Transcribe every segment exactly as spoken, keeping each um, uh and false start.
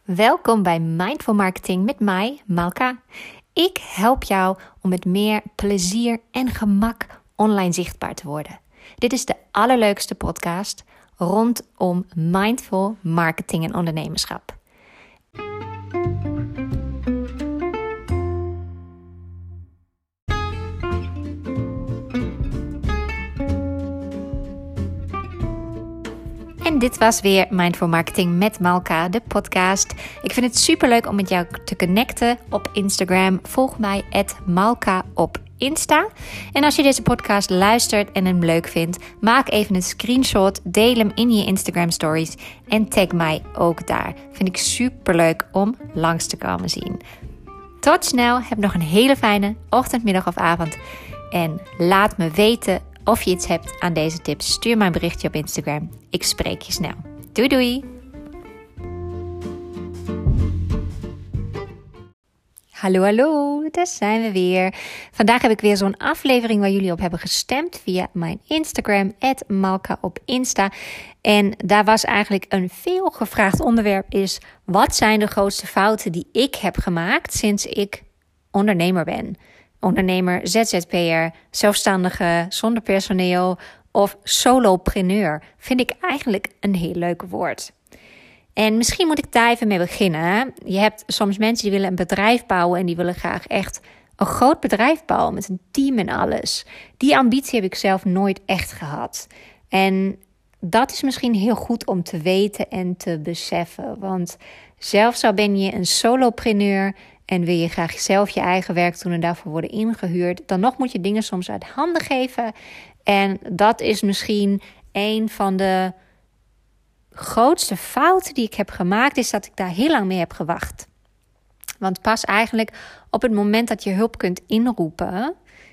Welkom bij Mindful Marketing met mij, Malka. Ik help jou om met meer plezier en gemak online zichtbaar te worden. Dit is de allerleukste podcast rondom mindful marketing en ondernemerschap. En dit was weer Mindful Marketing met Malka, de podcast. Ik vind het superleuk om met jou te connecten op Instagram. Volg mij at Malka op Insta. En als je deze podcast luistert en hem leuk vindt, maak even een screenshot, deel hem in je Instagram stories en tag mij ook daar. Vind ik superleuk om langs te komen zien. Tot snel, heb nog een hele fijne ochtend, middag of avond. En laat me weten of je iets hebt aan deze tips. Stuur mij een berichtje op Instagram. Ik spreek je snel. Doei doei! Hallo hallo, daar zijn we weer. Vandaag heb ik weer zo'n aflevering waar jullie op hebben gestemd via mijn Instagram, at Malka op Insta. En daar was eigenlijk een veel gevraagd onderwerp is: wat zijn de grootste fouten die ik heb gemaakt sinds ik ondernemer ben? Ondernemer, Z Z P'er, zelfstandige, zonder personeel of solopreneur. Vind ik eigenlijk een heel leuk woord. En misschien moet ik daar even mee beginnen. Je hebt soms mensen die willen een bedrijf bouwen en die willen graag echt een groot bedrijf bouwen met een team en alles. Die ambitie heb ik zelf nooit echt gehad. En dat is misschien heel goed om te weten en te beseffen. Want zelfs al ben je een solopreneur en wil je graag zelf je eigen werk doen en daarvoor worden ingehuurd, dan nog moet je dingen soms uit handen geven. En dat is misschien een van de grootste fouten die ik heb gemaakt, is dat ik daar heel lang mee heb gewacht. Want pas eigenlijk op het moment dat je hulp kunt inroepen,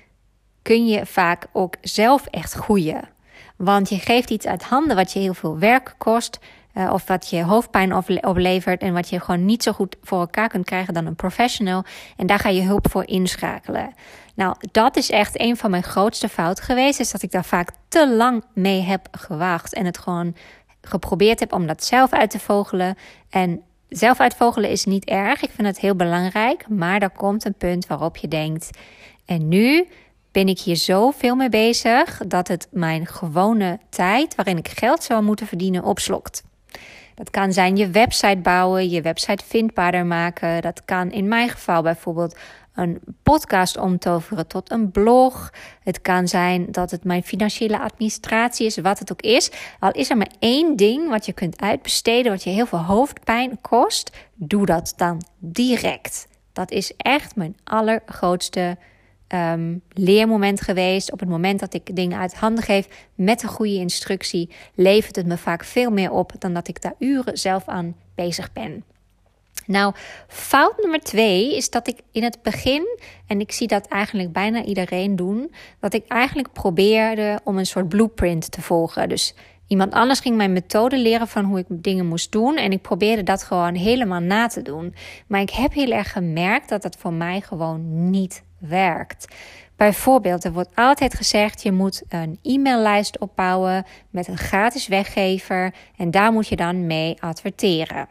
kun je vaak ook zelf echt groeien. Want je geeft iets uit handen wat je heel veel werk kost, Uh, of wat je hoofdpijn oplevert en wat je gewoon niet zo goed voor elkaar kunt krijgen dan een professional. En daar ga je hulp voor inschakelen. Nou, dat is echt een van mijn grootste fouten geweest. Is dat ik daar vaak te lang mee heb gewacht. En het gewoon geprobeerd heb om dat zelf uit te vogelen. En zelf uitvogelen is niet erg. Ik vind het heel belangrijk. Maar er komt een punt waarop je denkt: en nu ben ik hier zoveel mee bezig dat het mijn gewone tijd, waarin ik geld zou moeten verdienen, opslokt. Dat kan zijn je website bouwen, je website vindbaarder maken. Dat kan in mijn geval bijvoorbeeld een podcast omtoveren tot een blog. Het kan zijn dat het mijn financiële administratie is, wat het ook is. Al is er maar één ding wat je kunt uitbesteden, wat je heel veel hoofdpijn kost, doe dat dan direct. Dat is echt mijn allergrootste Um, leermoment geweest. Op het moment dat ik dingen uit handen geef met een goede instructie, levert het me vaak veel meer op dan dat ik daar uren zelf aan bezig ben. Nou, fout nummer twee is dat ik in het begin, en ik zie dat eigenlijk bijna iedereen doen, dat ik eigenlijk probeerde om een soort blueprint te volgen. Dus iemand anders ging mijn methode leren van hoe ik dingen moest doen. En ik probeerde dat gewoon helemaal na te doen. Maar ik heb heel erg gemerkt dat dat voor mij gewoon niet werkt. Bijvoorbeeld, er wordt altijd gezegd: je moet een e-maillijst opbouwen met een gratis weggever. En daar moet je dan mee adverteren.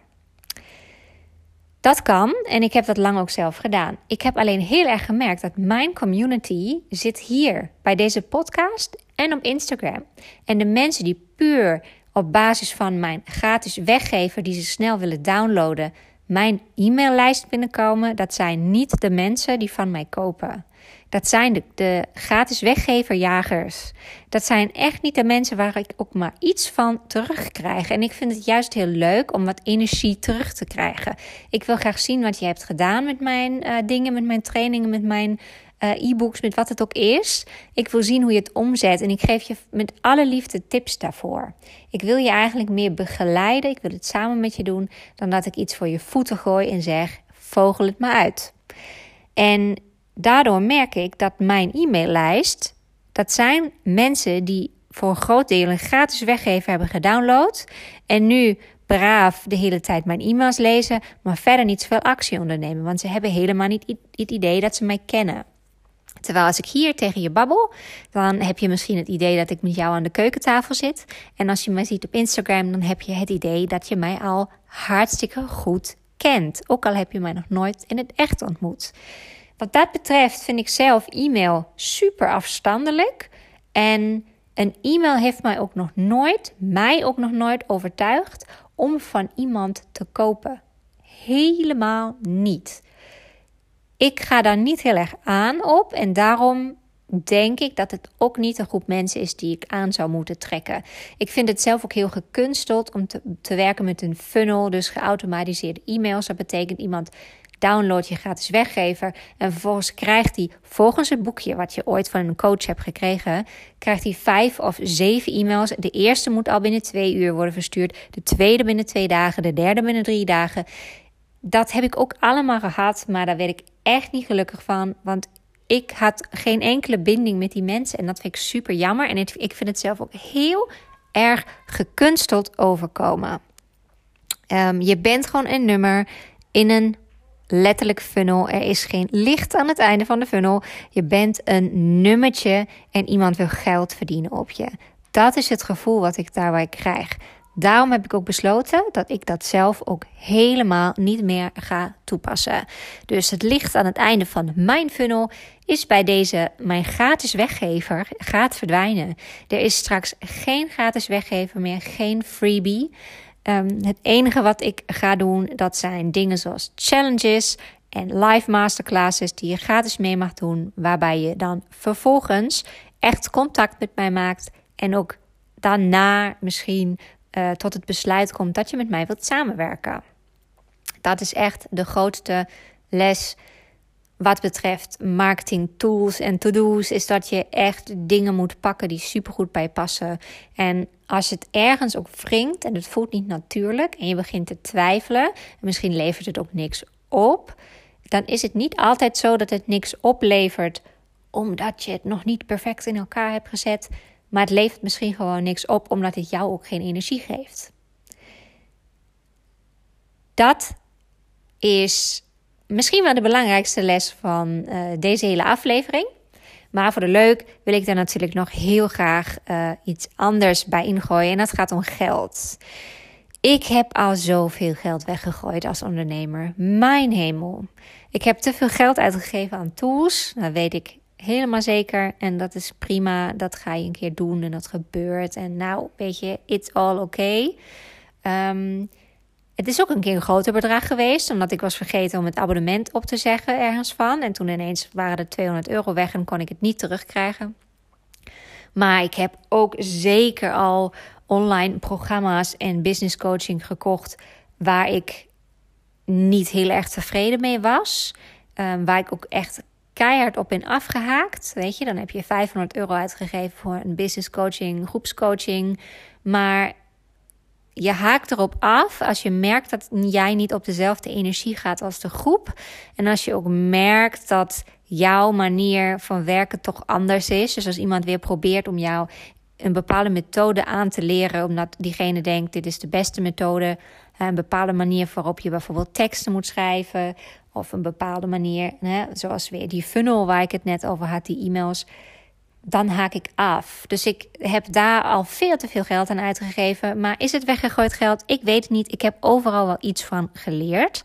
Dat kan en ik heb dat lang ook zelf gedaan. Ik heb alleen heel erg gemerkt dat mijn community zit hier bij deze podcast en op Instagram. En de mensen die puur op basis van mijn gratis weggever die ze snel willen downloaden, mijn e-maillijst binnenkomen, dat zijn niet de mensen die van mij kopen. Dat zijn de, de gratis weggeverjagers. Dat zijn echt niet de mensen waar ik ook maar iets van terugkrijg. En ik vind het juist heel leuk om wat energie terug te krijgen. Ik wil graag zien wat je hebt gedaan met mijn uh, dingen, met mijn trainingen, met mijn uh, e-books, met wat het ook is. Ik wil zien hoe je het omzet en ik geef je met alle liefde tips daarvoor. Ik wil je eigenlijk meer begeleiden, ik wil het samen met je doen, dan dat ik iets voor je voeten gooi en zeg: vogel het maar uit. En daardoor merk ik dat mijn e-maillijst, dat zijn mensen die voor een groot deel een gratis weggever hebben gedownload en nu braaf de hele tijd mijn e-mails lezen, maar verder niet zoveel actie ondernemen, want ze hebben helemaal niet het idee dat ze mij kennen. Terwijl als ik hier tegen je babbel, dan heb je misschien het idee dat ik met jou aan de keukentafel zit. En als je mij ziet op Instagram, dan heb je het idee dat je mij al hartstikke goed kent. Ook al heb je mij nog nooit in het echt ontmoet. Wat dat betreft vind ik zelf e-mail super afstandelijk. En een e-mail heeft mij ook nog nooit, mij ook nog nooit overtuigd om van iemand te kopen. Helemaal niet. Ik ga daar niet heel erg aan op en daarom denk ik dat het ook niet een groep mensen is die ik aan zou moeten trekken. Ik vind het zelf ook heel gekunsteld om te, te werken met een funnel, dus geautomatiseerde e-mails. Dat betekent iemand download je gratis weggever en vervolgens krijgt hij volgens het boekje wat je ooit van een coach hebt gekregen, krijgt hij vijf of zeven e-mails. De eerste moet al binnen twee uur worden verstuurd, de tweede binnen twee dagen, de derde binnen drie dagen. Dat heb ik ook allemaal gehad, maar daar werd ik echt niet gelukkig van, want ik had geen enkele binding met die mensen en dat vind ik super jammer. En ik vind het zelf ook heel erg gekunsteld overkomen. Um, je bent gewoon een nummer in een letterlijk funnel. Er is geen licht aan het einde van de funnel. Je bent een nummertje en iemand wil geld verdienen op je. Dat is het gevoel wat ik daarbij krijg. Daarom heb ik ook besloten dat ik dat zelf ook helemaal niet meer ga toepassen. Dus het licht aan het einde van mijn funnel is bij deze mijn gratis weggever gaat verdwijnen. Er is straks geen gratis weggever meer, geen freebie. Um, het enige wat ik ga doen, dat zijn dingen zoals challenges en live masterclasses die je gratis mee mag doen, waarbij je dan vervolgens echt contact met mij maakt en ook daarna misschien uh, tot het besluit komt dat je met mij wilt samenwerken. Dat is echt de grootste les wat betreft marketing tools en to-do's, is dat je echt dingen moet pakken die supergoed bij je passen. En als het ergens ook wringt en het voelt niet natuurlijk en je begint te twijfelen, en misschien levert het ook niks op, dan is het niet altijd zo dat het niks oplevert omdat je het nog niet perfect in elkaar hebt gezet, maar het levert misschien gewoon niks op omdat het jou ook geen energie geeft. Dat is misschien wel de belangrijkste les van uh, deze hele aflevering. Maar voor de leuk wil ik daar natuurlijk nog heel graag uh, iets anders bij ingooien. En dat gaat om geld. Ik heb al zoveel geld weggegooid als ondernemer. Mijn hemel. Ik heb te veel geld uitgegeven aan tools. Dat weet ik helemaal zeker. En dat is prima. Dat ga je een keer doen en dat gebeurt. En nou, weet je, it's all okay. Um, Het is ook een keer een groter bedrag geweest, omdat ik was vergeten om het abonnement op te zeggen ergens van. En toen ineens waren er tweehonderd euro weg en kon ik het niet terugkrijgen. Maar ik heb ook zeker al online programma's en business coaching gekocht waar ik niet heel erg tevreden mee was. Um, waar ik ook echt keihard op ben afgehaakt. Weet je, dan heb je vijfhonderd euro uitgegeven voor een business coaching, groepscoaching. Maar je haakt erop af als je merkt dat jij niet op dezelfde energie gaat als de groep. En als je ook merkt dat jouw manier van werken toch anders is. Dus als iemand weer probeert om jou een bepaalde methode aan te leren, omdat diegene denkt dit is de beste methode. Een bepaalde manier waarop je bijvoorbeeld teksten moet schrijven. Of een bepaalde manier, hè, zoals weer die funnel waar ik het net over had, die e-mails. Dan haak ik af. Dus ik heb daar al veel te veel geld aan uitgegeven. Maar is het weggegooid geld? Ik weet het niet. Ik heb overal wel iets van geleerd.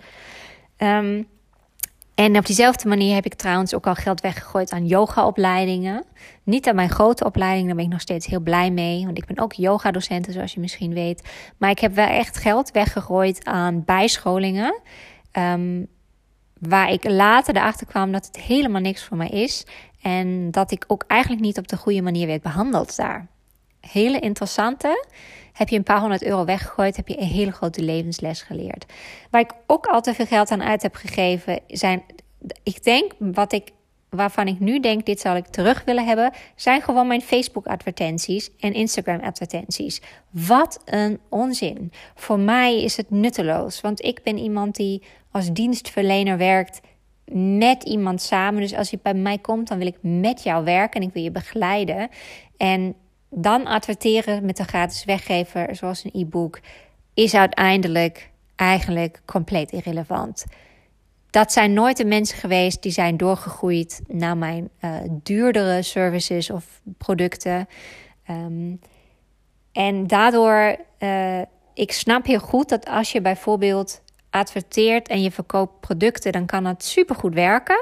Um, en op diezelfde manier heb ik trouwens ook al geld weggegooid aan yogaopleidingen. Niet aan mijn grote opleiding, daar ben ik nog steeds heel blij mee. Want ik ben ook yogadocent, zoals je misschien weet. Maar ik heb wel echt geld weggegooid aan bijscholingen. Um, waar ik later erachter kwam dat het helemaal niks voor mij is. En dat ik ook eigenlijk niet op de goede manier werd behandeld daar. Hele interessante. Heb je een paar honderd euro weggegooid, heb je een hele grote levensles geleerd. Waar ik ook al te veel geld aan uit heb gegeven, zijn, ik denk, wat ik, waarvan ik nu denk, dit zal ik terug willen hebben, zijn gewoon mijn Facebook-advertenties en Instagram-advertenties. Wat een onzin. Voor mij is het nutteloos, want ik ben iemand die als dienstverlener werkt met iemand samen. Dus als je bij mij komt, dan wil ik met jou werken en ik wil je begeleiden. En dan adverteren met een gratis weggever, zoals een e-book, is uiteindelijk eigenlijk compleet irrelevant. Dat zijn nooit de mensen geweest die zijn doorgegroeid naar mijn uh, duurdere services of producten. Um, en daardoor, uh, ik snap heel goed dat als je bijvoorbeeld adverteert en je verkoopt producten, dan kan dat supergoed werken.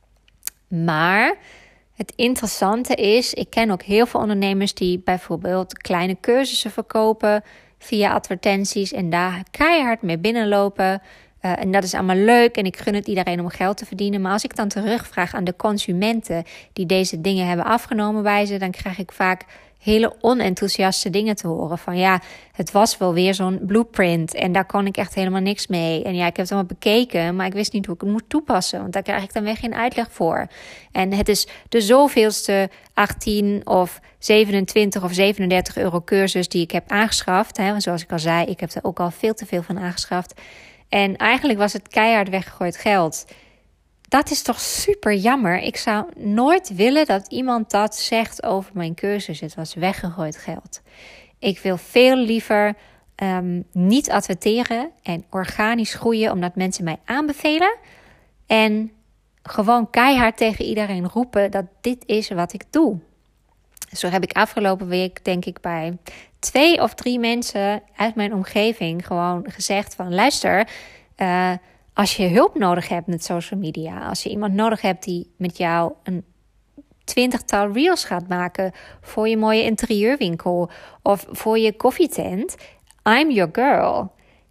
Maar het interessante is, ik ken ook heel veel ondernemers die bijvoorbeeld kleine cursussen verkopen via advertenties en daar keihard mee binnenlopen. Uh, en dat is allemaal leuk en ik gun het iedereen om geld te verdienen. Maar als ik dan terugvraag aan de consumenten die deze dingen hebben afgenomen bij ze, dan krijg ik vaak hele onenthousiaste dingen te horen. Van ja, het was wel weer zo'n blueprint en daar kon ik echt helemaal niks mee. En ja, ik heb het allemaal bekeken, maar ik wist niet hoe ik het moet toepassen. Want daar krijg ik dan weer geen uitleg voor. En het is de zoveelste achttien of zevenentwintig of zevenendertig euro cursus die ik heb aangeschaft. Hè. Zoals ik al zei, ik heb er ook al veel te veel van aangeschaft. En eigenlijk was het keihard weggegooid geld. Dat is toch super jammer. Ik zou nooit willen dat iemand dat zegt over mijn cursus. Het was weggegooid geld. Ik wil veel liever um, niet adverteren en organisch groeien, omdat mensen mij aanbevelen. En gewoon keihard tegen iedereen roepen dat dit is wat ik doe. Zo heb ik afgelopen week, denk ik, bij twee of drie mensen uit mijn omgeving gewoon gezegd van luister, uh, als je hulp nodig hebt met social media, als je iemand nodig hebt die met jou een twintigtal reels gaat maken voor je mooie interieurwinkel of voor je koffietent, I'm your girl.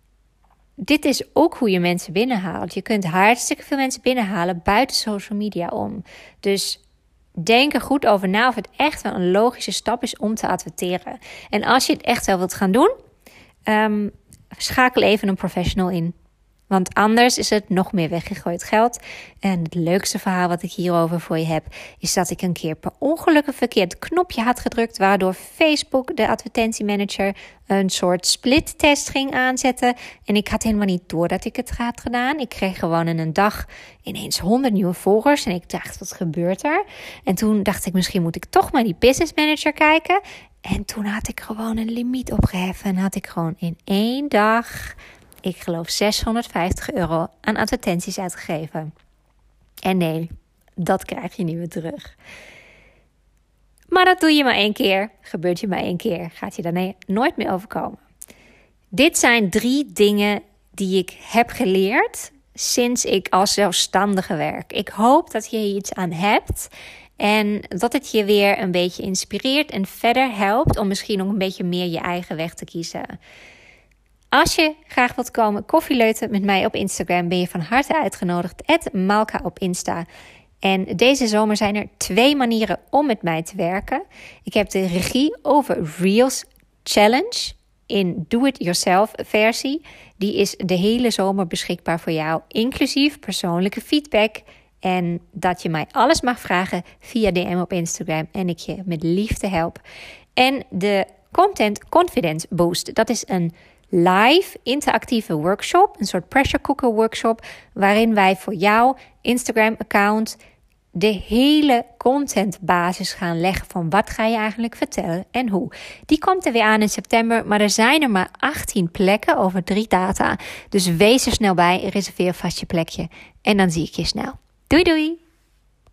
Dit is ook hoe je mensen binnenhaalt. Je kunt hartstikke veel mensen binnenhalen buiten social media om. Dus denk er goed over na of het echt wel een logische stap is om te adverteren. En als je het echt wel wilt gaan doen, um, schakel even een professional in. Want anders is het nog meer weggegooid geld. En het leukste verhaal wat ik hierover voor je heb, is dat ik een keer per ongeluk een verkeerd knopje had gedrukt, waardoor Facebook, de advertentiemanager, een soort splittest ging aanzetten. En ik had helemaal niet door dat ik het had gedaan. Ik kreeg gewoon in een dag ineens honderd nieuwe volgers. En ik dacht, wat gebeurt er? En toen dacht ik, misschien moet ik toch maar die business manager kijken. En toen had ik gewoon een limiet opgeheven. En had ik gewoon in één dag, ik geloof zeshonderdvijftig euro aan advertenties uitgegeven. En nee, dat krijg je niet meer terug. Maar dat doe je maar één keer. Gebeurt je maar één keer. Gaat je daar nooit meer overkomen. Dit zijn drie dingen die ik heb geleerd sinds ik als zelfstandige werk. Ik hoop dat je hier iets aan hebt. En dat het je weer een beetje inspireert en verder helpt om misschien nog een beetje meer je eigen weg te kiezen. Als je graag wilt komen koffieleuten met mij op Instagram, ben je van harte uitgenodigd. at Malka op Insta. En deze zomer zijn er twee manieren om met mij te werken. Ik heb de regie over Reels Challenge in do-it-yourself versie. Die is de hele zomer beschikbaar voor jou, inclusief persoonlijke feedback. En dat je mij alles mag vragen via D M op Instagram en ik je met liefde help. En de Content Confidence Boost, dat is een live interactieve workshop, een soort pressure cooker workshop, waarin wij voor jouw Instagram account de hele contentbasis gaan leggen van wat ga je eigenlijk vertellen en hoe. Die komt er weer aan in september, maar er zijn er maar achttien plekken over drie data. Dus wees er snel bij, reserveer vast je plekje en dan zie ik je snel. Doei doei!